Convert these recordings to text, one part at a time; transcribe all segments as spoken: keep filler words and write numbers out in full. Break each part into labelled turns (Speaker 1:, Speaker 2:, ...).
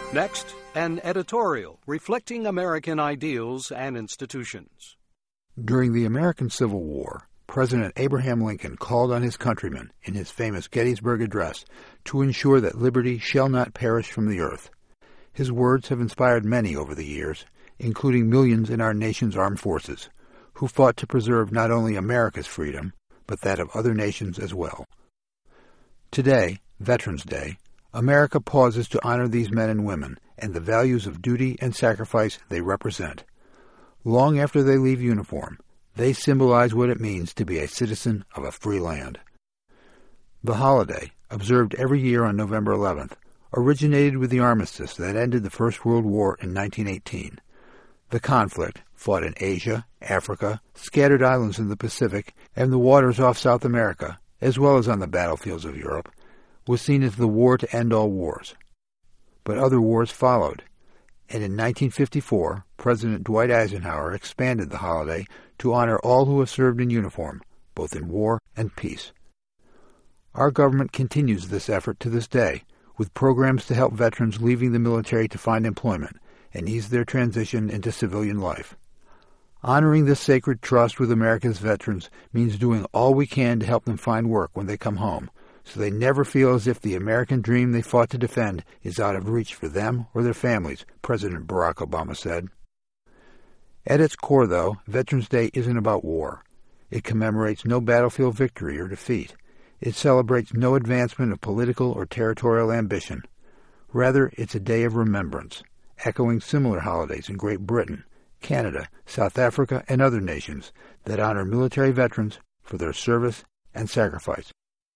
Speaker 1: Next, an editorial reflecting American ideals and institutions.
Speaker 2: During the American Civil War, President Abraham Lincoln called on his countrymen in his famous Gettysburg Address to ensure that liberty shall not perish from the earth. His words have inspired many over the years, including millions in our nation's armed forces, who fought to preserve not only America's freedom, but that of other nations as well. Today, Veterans Day, America pauses to honor these men and women and the values of duty and sacrifice they represent. Long after they leave uniform, they symbolize what it means to be a citizen of a free land. The holiday, observed every year on November eleventh, originated with the armistice that ended the First World War in nineteen eighteen. The conflict, fought in Asia, Africa, scattered islands in the Pacific, and the waters off South America, as well as on the battlefields of Europe, was seen as the war to end all wars. But other wars followed, and in nineteen fifty-four, President Dwight Eisenhower expanded the holiday to honor all who have served in uniform, both in war and peace. Our government continues this effort to this day, with programs to help veterans leaving the military to find employment and ease their transition into civilian life. Honoring this sacred trust with America's veterans means doing all we can to help them find work when they come home, so they never feel as if the American dream they fought to defend is out of reach for them or their families, President Barack Obama said. At its core, though, Veterans Day isn't about war. It commemorates no battlefield victory or defeat. It celebrates no advancement of political or territorial ambition. Rather, it's a day of remembrance, echoing similar holidays in Great Britain, Canada, South Africa, and other nations that honor military veterans for their service and sacrifice.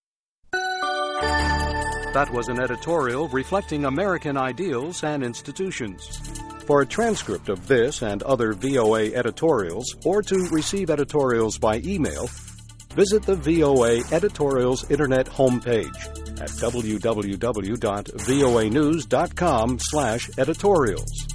Speaker 1: That was an editorial reflecting American ideals and institutions. For a transcript of this and other V O A editorials, or to receive editorials by email, visit the V O A Editorials Internet homepage at w w w dot voa news dot com slash editorials.